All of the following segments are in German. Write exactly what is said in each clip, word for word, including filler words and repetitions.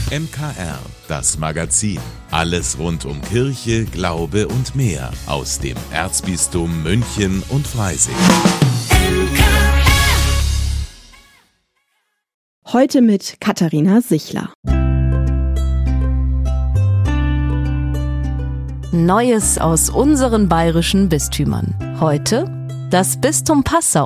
M K R, das Magazin. Alles rund um Kirche, Glaube und mehr aus dem Erzbistum München und Freising. Heute mit Katharina Sichler. Neues aus unseren bayerischen Bistümern. Heute das Bistum Passau.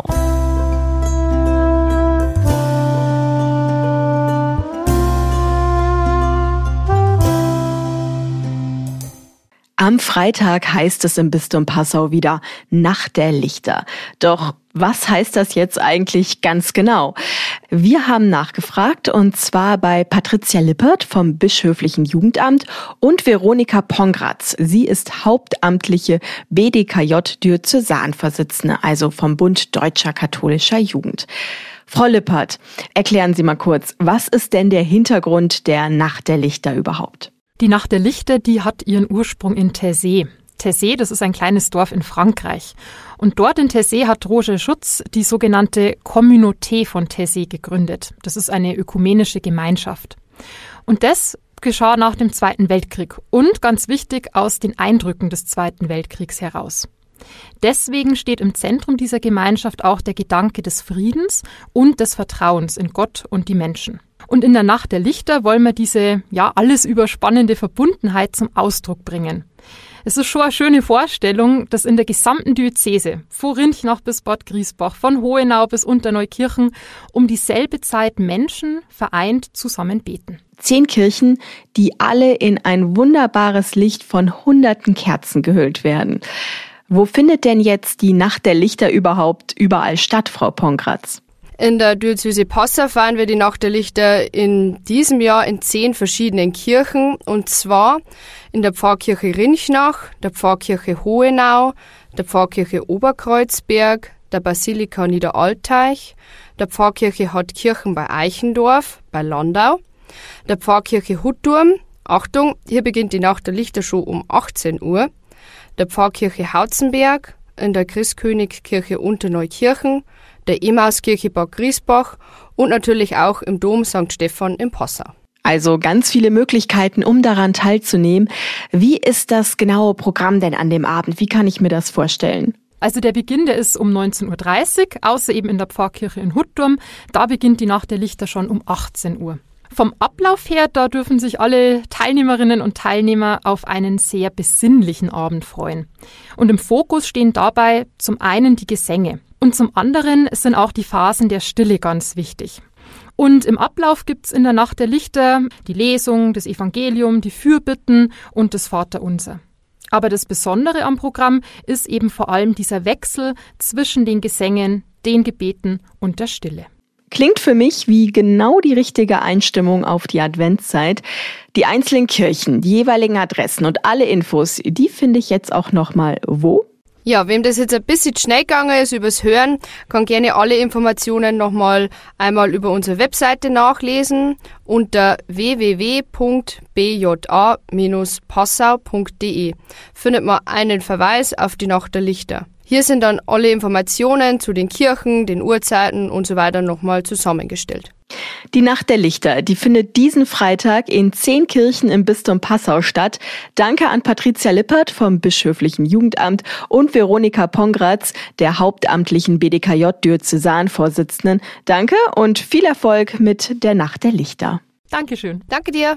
Am Freitag heißt es im Bistum Passau wieder Nacht der Lichter. Doch was heißt das jetzt eigentlich ganz genau? Wir haben nachgefragt, und zwar bei Patricia Lippert vom Bischöflichen Jugendamt und Veronika Pongratz. Sie ist hauptamtliche B D K J-Diözesanvorsitzende, also vom Bund Deutscher Katholischer Jugend. Frau Lippert, erklären Sie mal kurz, was ist denn der Hintergrund der Nacht der Lichter überhaupt? Die Nacht der Lichter, die hat ihren Ursprung in Taizé. Taizé, das ist ein kleines Dorf in Frankreich. Und dort in Taizé hat Roger Schutz die sogenannte Communauté von Taizé gegründet. Das ist eine ökumenische Gemeinschaft. Und das geschah nach dem Zweiten Weltkrieg und, ganz wichtig, aus den Eindrücken des Zweiten Weltkriegs heraus. Deswegen steht im Zentrum dieser Gemeinschaft auch der Gedanke des Friedens und des Vertrauens in Gott und die Menschen. Und in der Nacht der Lichter wollen wir diese, ja, alles überspannende Verbundenheit zum Ausdruck bringen. Es ist schon eine schöne Vorstellung, dass in der gesamten Diözese, von Rinchnach bis Bad Griesbach, von Hohenau bis Unterneukirchen, um dieselbe Zeit Menschen vereint zusammen beten. Zehn Kirchen, die alle in ein wunderbares Licht von hunderten Kerzen gehüllt werden. Wo findet denn jetzt die Nacht der Lichter überhaupt überall statt, Frau Pongratz? In der Diözese Passau feiern wir die Nacht der Lichter in diesem Jahr in zehn verschiedenen Kirchen, und zwar in der Pfarrkirche Rinchnach, der Pfarrkirche Hohenau, der Pfarrkirche Oberkreuzberg, der Basilika Niederalteich, der Pfarrkirche Hartkirchen bei Eichendorf, bei Landau, der Pfarrkirche Hutturm, Achtung, hier beginnt die Nacht der Lichter schon um achtzehn Uhr, der Pfarrkirche Hautzenberg, in der Christkönigkirche Unterneukirchen, der Emmauskirche Bad Griesbach und natürlich auch im Dom Sankt Stephan in Passau. Also ganz viele Möglichkeiten, um daran teilzunehmen. Wie ist das genaue Programm denn an dem Abend? Wie kann ich mir das vorstellen? Also der Beginn, der ist um neunzehn Uhr dreißig, außer eben in der Pfarrkirche in Hutturm. Da beginnt die Nacht der Lichter schon um achtzehn Uhr. Vom Ablauf her, da dürfen sich alle Teilnehmerinnen und Teilnehmer auf einen sehr besinnlichen Abend freuen. Und im Fokus stehen dabei zum einen die Gesänge. Und zum anderen sind auch die Phasen der Stille ganz wichtig. Und im Ablauf gibt's in der Nacht der Lichter die Lesung, das Evangelium, die Fürbitten und das Vaterunser. Aber das Besondere am Programm ist eben vor allem dieser Wechsel zwischen den Gesängen, den Gebeten und der Stille. Klingt für mich wie genau die richtige Einstimmung auf die Adventszeit. Die einzelnen Kirchen, die jeweiligen Adressen und alle Infos, die finde ich jetzt auch nochmal wo? Ja, wem das jetzt ein bisschen schnell gegangen ist übers Hören, kann gerne alle Informationen nochmal einmal über unsere Webseite nachlesen unter w w w punkt b j a dash passau punkt d e findet man einen Verweis auf die Nacht der Lichter. Hier sind dann alle Informationen zu den Kirchen, den Uhrzeiten und so weiter nochmal zusammengestellt. Die Nacht der Lichter, die findet diesen Freitag in zehn Kirchen im Bistum Passau statt. Danke an Patricia Lippert vom Bischöflichen Jugendamt und Veronika Pongratz, der hauptamtlichen B D K J-Diözesanvorsitzenden. Danke und viel Erfolg mit der Nacht der Lichter. Dankeschön. Danke dir.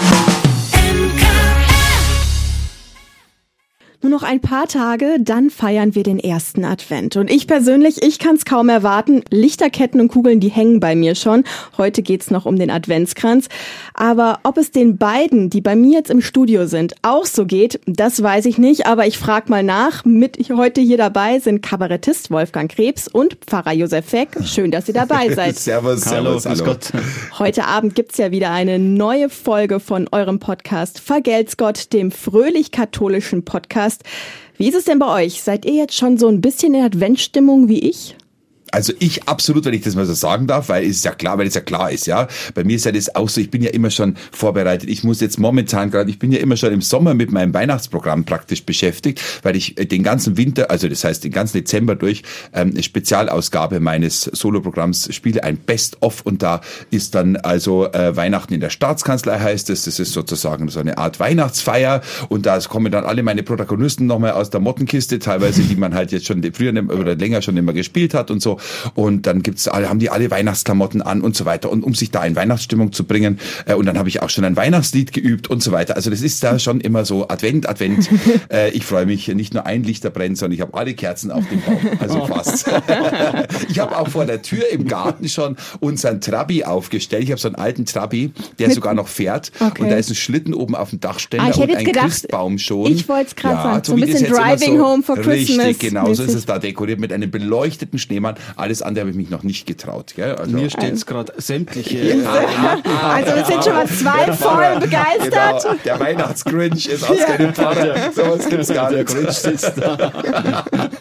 Nur noch ein paar Tage, dann feiern wir den ersten Advent. Und ich persönlich, ich kann es kaum erwarten. Lichterketten und Kugeln, die hängen bei mir schon. Heute geht's noch um den Adventskranz. Aber ob es den beiden, die bei mir jetzt im Studio sind, auch so geht, das weiß ich nicht. Aber ich frage mal nach. Mit heute hier dabei sind Kabarettist Wolfgang Krebs und Pfarrer Josef Feck. Schön, dass ihr dabei seid. Servus, hallo, servus, hallo. Gott. Heute Abend gibt's ja wieder eine neue Folge von eurem Podcast Vergelt's Gott, dem fröhlich-katholischen Podcast. Wie ist es denn bei euch? Seid ihr jetzt schon so ein bisschen in Adventsstimmung wie ich? Also ich absolut, wenn ich das mal so sagen darf, weil es ist ja klar, weil es ja klar ist, ja. Bei mir ist ja das auch so, ich bin ja immer schon vorbereitet. Ich muss jetzt momentan gerade, ich bin ja immer schon im Sommer mit meinem Weihnachtsprogramm praktisch beschäftigt, weil ich den ganzen Winter, also das heißt den ganzen Dezember durch, ähm, eine Spezialausgabe meines Soloprogramms spiele, ein Best-of, und da ist dann also äh, Weihnachten in der Staatskanzlei heißt es, das ist sozusagen so eine Art Weihnachtsfeier, und da kommen dann alle meine Protagonisten nochmal aus der Mottenkiste, teilweise, die man halt jetzt schon früher oder länger schon immer gespielt hat und so, und dann gibt's alle, haben die alle Weihnachtsklamotten an und so weiter, und um sich da in Weihnachtsstimmung zu bringen, äh, und dann habe ich auch schon ein Weihnachtslied geübt und so weiter. Also das ist da schon immer so Advent, Advent. äh, ich freue mich, nicht nur ein Lichter brennt, sondern ich habe alle Kerzen auf dem Baum, also fast. Ich habe auch vor der Tür im Garten schon unseren Trabi aufgestellt. Ich habe so einen alten Trabi, der sogar noch fährt, okay. Und da ist ein Schlitten oben auf dem Dachständer ah, und ein gedacht, Christbaum schon. Ich wollte es gerade ja, sagen, so ein bisschen Driving so Home for Christmas. Richtig, genau, so ist es da dekoriert mit einem beleuchteten Schneemann. Alles andere habe ich mich noch nicht getraut. Gell? Also mir steht es gerade sämtliche. Also wir sind schon mal zwei voll begeistert. Genau, der Weihnachtsgrinch ist ausgerückt. Pfarrer. So was gibt's gar nicht. Der Grinch sitzt da.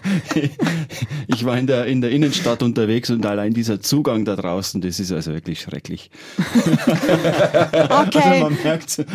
Ich war in der, in der Innenstadt unterwegs und allein dieser Zugang da draußen, das ist also wirklich schrecklich. Okay. Also man merkt.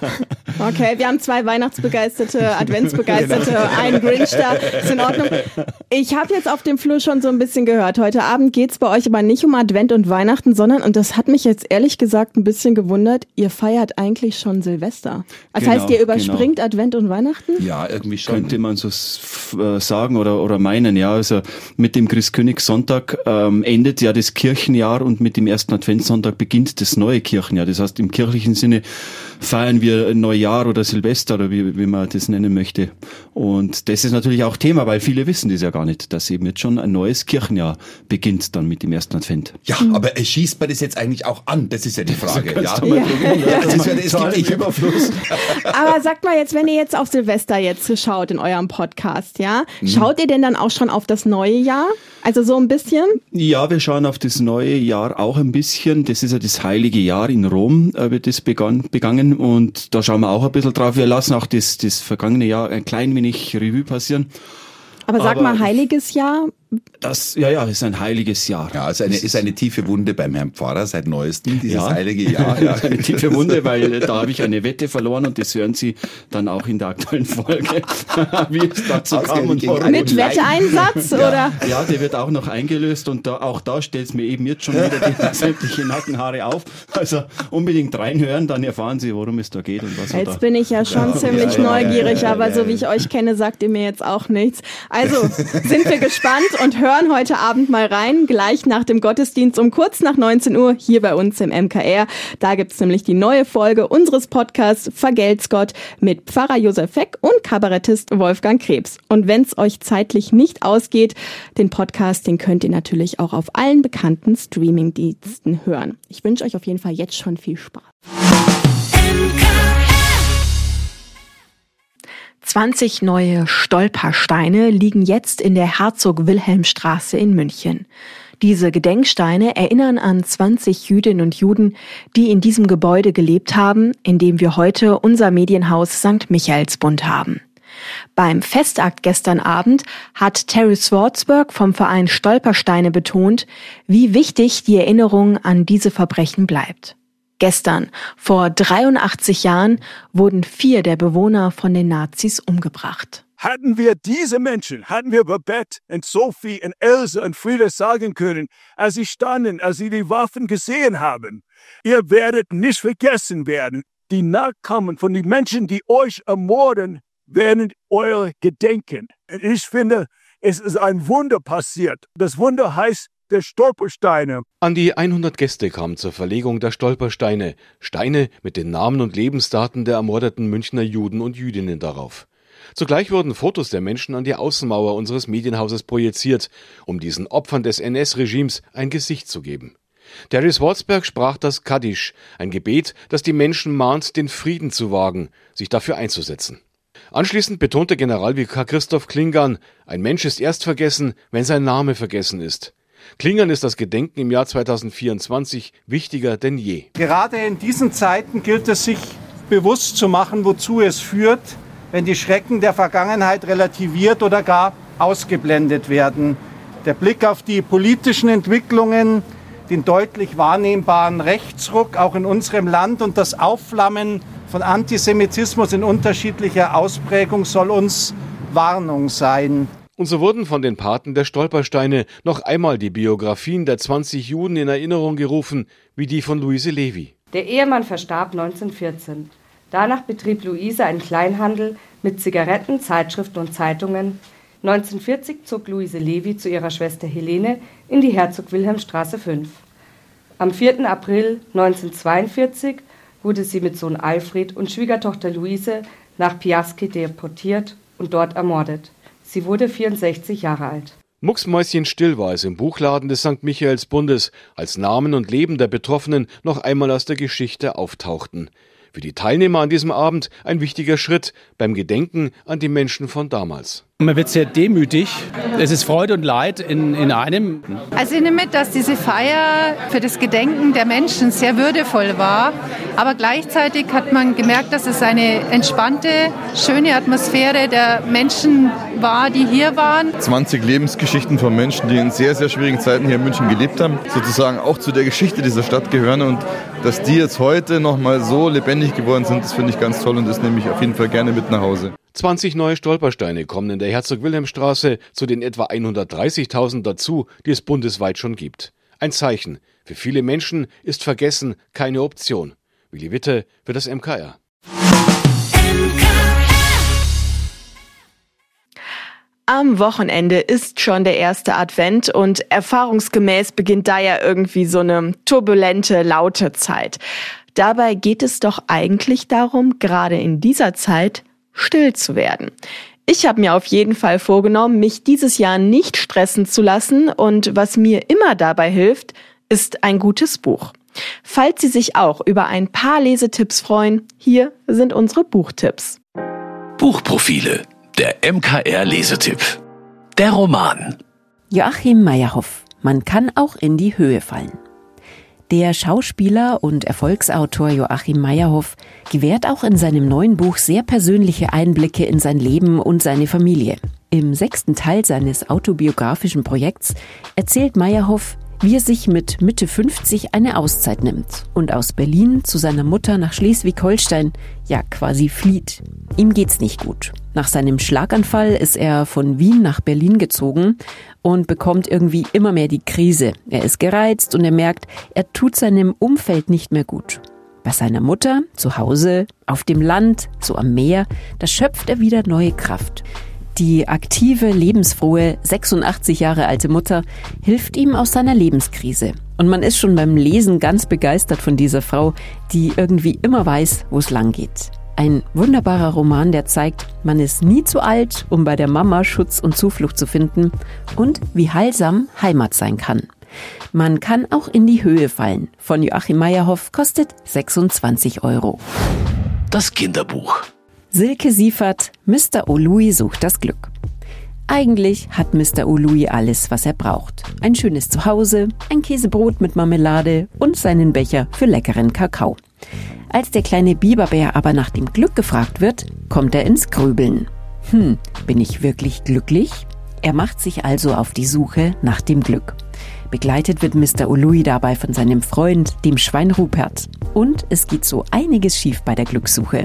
Okay, wir haben zwei Weihnachtsbegeisterte, Adventsbegeisterte, genau. Einen Grinch da, ist in Ordnung. Ich habe jetzt auf dem Flur schon so ein bisschen gehört, heute Abend geht's bei euch aber nicht um Advent und Weihnachten, sondern, und das hat mich jetzt ehrlich gesagt ein bisschen gewundert, ihr feiert eigentlich schon Silvester. Das genau, heißt, ihr überspringt genau. Advent und Weihnachten? Ja, irgendwie schon. Könnte man so sagen oder, oder meinen, ja. Also mit dem Christkönigssonntag ähm, endet ja das Kirchenjahr und mit dem ersten Adventssonntag beginnt das neue Kirchenjahr. Das heißt, im kirchlichen Sinne feiern wir Neujahr oder Silvester oder wie, wie man das nennen möchte. Und das ist natürlich auch Thema, weil viele wissen das ja gar nicht, dass eben jetzt schon ein neues Kirchenjahr beginnt dann mit dem ersten Advent. Ja, aber äh, schießt man das jetzt eigentlich auch an? Das ist ja die Frage. Ja? Ja. Ja. Das ist ja das gibt Überfluss. Aber sagt mal jetzt, wenn ihr jetzt auf Silvester jetzt schaut in eurem Podcast, ja, hm. schaut ihr denn dann auch schon auf das neue Jahr? Also so ein bisschen? Ja, wir schauen auf das neue Jahr auch ein bisschen. Das ist ja das heilige Jahr in Rom, äh, wird das begann, begangen und da schauen wir auch ein bisschen drauf. Wir lassen auch das, das vergangene Jahr ein klein wenig Revue passieren. Aber sag Aber mal, heiliges Jahr? Das, ja, ja, ist ein heiliges Jahr. Ja, es ist eine, ist eine tiefe Wunde beim Herrn Pfarrer seit neuestem, dieses ja, heilige Jahr. Ja, eine tiefe Wunde, weil da habe ich eine Wette verloren und das hören Sie dann auch in der aktuellen Folge, wie es dazu kam. Und mit Wetteinsatz, ja, oder? Ja, der wird auch noch eingelöst und da, auch da stellt es mir eben jetzt schon wieder die sämtliche Nackenhaare auf. Also unbedingt reinhören, dann erfahren Sie, worum es da geht und was Jetzt da bin ich ja schon ja, ziemlich ja, neugierig, ja, ja, aber ja, so wie ich euch kenne, sagt ihr mir jetzt auch nichts. Also sind wir gespannt und hören heute Abend mal rein, gleich nach dem Gottesdienst um kurz nach neunzehn Uhr hier bei uns im M K R. Da gibt's nämlich die neue Folge unseres Podcasts Vergelt's Gott mit Pfarrer Josef Feck und Kabarettist Wolfgang Krebs. Und wenn's euch zeitlich nicht ausgeht, den Podcast, den könnt ihr natürlich auch auf allen bekannten Streamingdiensten hören. Ich wünsche euch auf jeden Fall jetzt schon viel Spaß. zwanzig neue Stolpersteine liegen jetzt in der Herzog-Wilhelm-Straße in München. Diese Gedenksteine erinnern an zwanzig Jüdinnen und Juden, die in diesem Gebäude gelebt haben, in dem wir heute unser Medienhaus Sankt Michaelsbund haben. Beim Festakt gestern Abend hat Terry Swartzberg vom Verein Stolpersteine betont, wie wichtig die Erinnerung an diese Verbrechen bleibt. Gestern, vor dreiundachtzig Jahren, wurden vier der Bewohner von den Nazis umgebracht. Hatten wir diese Menschen, hatten wir Babette und Sophie und Else und Frieda sagen können, als sie standen, als sie die Waffen gesehen haben, ihr werdet nicht vergessen werden. Die Nachkommen von den Menschen, die euch ermorden, werden eure gedenken. Ich finde, es ist ein Wunder passiert. Das Wunder heißt, der Stolpersteine. An die hundert Gäste kamen zur Verlegung der Stolpersteine, Steine mit den Namen und Lebensdaten der ermordeten Münchner Juden und Jüdinnen darauf. Zugleich wurden Fotos der Menschen an die Außenmauer unseres Medienhauses projiziert, um diesen Opfern des N S-Regimes ein Gesicht zu geben. Terry Swartzberg sprach das Kaddisch, ein Gebet, das die Menschen mahnt, den Frieden zu wagen, sich dafür einzusetzen. Anschließend betonte Generalvikar Christoph Klingan, ein Mensch ist erst vergessen, wenn sein Name vergessen ist. Klingan ist das Gedenken im Jahr zweitausendvierundzwanzig wichtiger denn je. Gerade in diesen Zeiten gilt es, sich bewusst zu machen, wozu es führt, wenn die Schrecken der Vergangenheit relativiert oder gar ausgeblendet werden. Der Blick auf die politischen Entwicklungen, den deutlich wahrnehmbaren Rechtsruck auch in unserem Land und das Aufflammen von Antisemitismus in unterschiedlicher Ausprägung soll uns Warnung sein. Und so wurden von den Paten der Stolpersteine noch einmal die Biografien der zwanzig Juden in Erinnerung gerufen, wie die von Luise Levy. Der Ehemann verstarb neunzehnhundertvierzehn. Danach betrieb Luise einen Kleinhandel mit Zigaretten, Zeitschriften und Zeitungen. neunzehnhundertvierzig zog Luise Levy zu ihrer Schwester Helene in die Herzog-Wilhelm-Straße fünf. Am vierten April neunzehnhundertzweiundvierzig wurde sie mit Sohn Alfred und Schwiegertochter Luise nach Piasky deportiert und dort ermordet. Sie wurde vierundsechzig Jahre alt. Mucksmäuschenstill war es im Buchladen des Sankt Michaelsbundes, als Namen und Leben der Betroffenen noch einmal aus der Geschichte auftauchten. Für die Teilnehmer an diesem Abend ein wichtiger Schritt beim Gedenken an die Menschen von damals. Man wird sehr demütig. Es ist Freude und Leid in, in einem. Also ich nehme mit, dass diese Feier für das Gedenken der Menschen sehr würdevoll war. Aber gleichzeitig hat man gemerkt, dass es eine entspannte, schöne Atmosphäre der Menschen war, die hier waren. zwanzig Lebensgeschichten von Menschen, die in sehr, sehr schwierigen Zeiten hier in München gelebt haben, sozusagen auch zu der Geschichte dieser Stadt gehören. Und dass die jetzt heute noch mal so lebendig geworden sind, das finde ich ganz toll und das nehme ich auf jeden Fall gerne mit nach Hause. zwanzig neue Stolpersteine kommen in der Herzog-Wilhelm-Straße zu den etwa hundertdreißigtausend dazu, die es bundesweit schon gibt. Ein Zeichen. Für viele Menschen ist Vergessen keine Option. Willi Witte für das M K R. Am Wochenende ist schon der erste Advent und erfahrungsgemäß beginnt da ja irgendwie so eine turbulente, laute Zeit. Dabei geht es doch eigentlich darum, gerade in dieser Zeit still zu werden. Ich habe mir auf jeden Fall vorgenommen, mich dieses Jahr nicht stressen zu lassen und was mir immer dabei hilft, ist ein gutes Buch. Falls Sie sich auch über ein paar Lesetipps freuen, hier sind unsere Buchtipps. Buchprofile, der M K R-Lesetipp. Der Roman. Joachim Meyerhoff. Man kann auch in die Höhe fallen. Der Schauspieler und Erfolgsautor Joachim Meyerhoff gewährt auch in seinem neuen Buch sehr persönliche Einblicke in sein Leben und seine Familie. Im sechsten Teil seines autobiografischen Projekts erzählt Meyerhoff, wie er sich mit Mitte fünfzig eine Auszeit nimmt und aus Berlin zu seiner Mutter nach Schleswig-Holstein ja quasi flieht. Ihm geht's nicht gut. Nach seinem Schlaganfall ist er von Wien nach Berlin gezogen und bekommt irgendwie immer mehr die Krise. Er ist gereizt und er merkt, er tut seinem Umfeld nicht mehr gut. Bei seiner Mutter, zu Hause, auf dem Land, so am Meer, da schöpft er wieder neue Kraft. Die aktive, lebensfrohe, sechsundachtzig Jahre alte Mutter hilft ihm aus seiner Lebenskrise. Und man ist schon beim Lesen ganz begeistert von dieser Frau, die irgendwie immer weiß, wo es lang geht. Ein wunderbarer Roman, der zeigt, man ist nie zu alt, um bei der Mama Schutz und Zuflucht zu finden und wie heilsam Heimat sein kann. Man kann auch in die Höhe fallen. Von Joachim Meyerhoff kostet sechsundzwanzig Euro. Das Kinderbuch. Silke Siefert, Mister O'Louis sucht das Glück. Eigentlich hat Mister O'Louis alles, was er braucht. Ein schönes Zuhause, ein Käsebrot mit Marmelade und seinen Becher für leckeren Kakao. Als der kleine Biberbär aber nach dem Glück gefragt wird, kommt er ins Grübeln. Hm, bin ich wirklich glücklich? Er macht sich also auf die Suche nach dem Glück. Begleitet wird Mister O'Louis dabei von seinem Freund, dem Schwein Rupert. Und es geht so einiges schief bei der Glückssuche.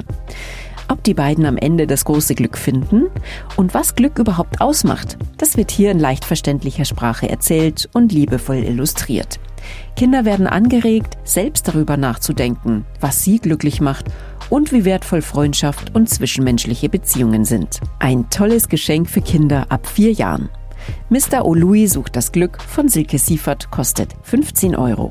Ob die beiden am Ende das große Glück finden und was Glück überhaupt ausmacht, das wird hier in leicht verständlicher Sprache erzählt und liebevoll illustriert. Kinder werden angeregt, selbst darüber nachzudenken, was sie glücklich macht und wie wertvoll Freundschaft und zwischenmenschliche Beziehungen sind. Ein tolles Geschenk für Kinder ab vier Jahren. Mister O'Louis sucht das Glück von Silke Siefert kostet fünfzehn Euro.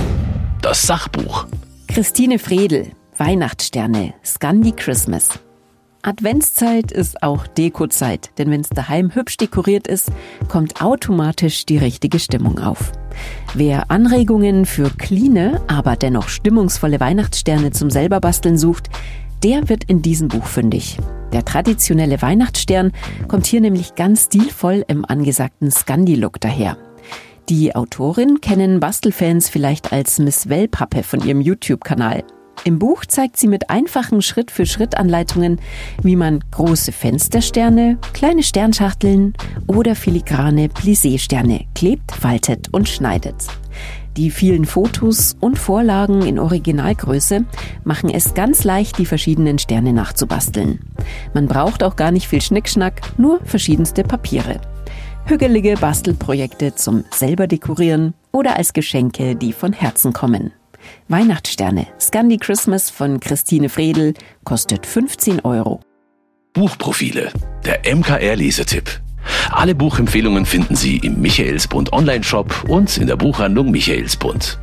Das Sachbuch. Christine Fredel. Weihnachtssterne, Scandi Christmas. Adventszeit ist auch Dekozeit, denn wenn es daheim hübsch dekoriert ist, kommt automatisch die richtige Stimmung auf. Wer Anregungen für cleane, aber dennoch stimmungsvolle Weihnachtssterne zum Selberbasteln sucht, der wird in diesem Buch fündig. Der traditionelle Weihnachtsstern kommt hier nämlich ganz stilvoll im angesagten Scandi-Look daher. Die Autorin kennen Bastelfans vielleicht als Miss Wellpappe von ihrem YouTube-Kanal. Im Buch zeigt sie mit einfachen Schritt-für-Schritt-Anleitungen, wie man große Fenstersterne, kleine Sternschachteln oder filigrane Plissé-Sterne klebt, faltet und schneidet. Die vielen Fotos und Vorlagen in Originalgröße machen es ganz leicht, die verschiedenen Sterne nachzubasteln. Man braucht auch gar nicht viel Schnickschnack, nur verschiedenste Papiere. Hügelige Bastelprojekte zum selber dekorieren oder als Geschenke, die von Herzen kommen. Weihnachtssterne, Scandi Christmas von Christine Fredel, kostet fünfzehn Euro. Buchprofile, der M K R-Lesetipp. Alle Buchempfehlungen finden Sie im Michaelsbund Online-Shop und in der Buchhandlung Michaelsbund.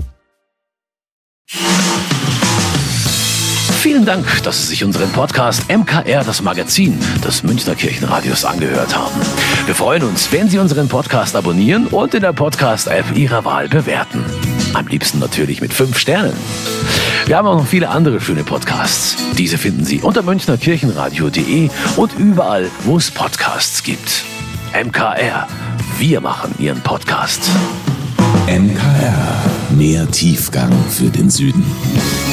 Vielen Dank, dass Sie sich unseren Podcast M K R, das Magazin des Münchner Kirchenradios, angehört haben. Wir freuen uns, wenn Sie unseren Podcast abonnieren und in der Podcast-App Ihrer Wahl bewerten. Am liebsten natürlich mit fünf Sternen. Wir haben auch noch viele andere schöne Podcasts. Diese finden Sie unter münchnerkirchenradio punkt de und überall, wo es Podcasts gibt. M K R, wir machen Ihren Podcast. M K R, mehr Tiefgang für den Süden.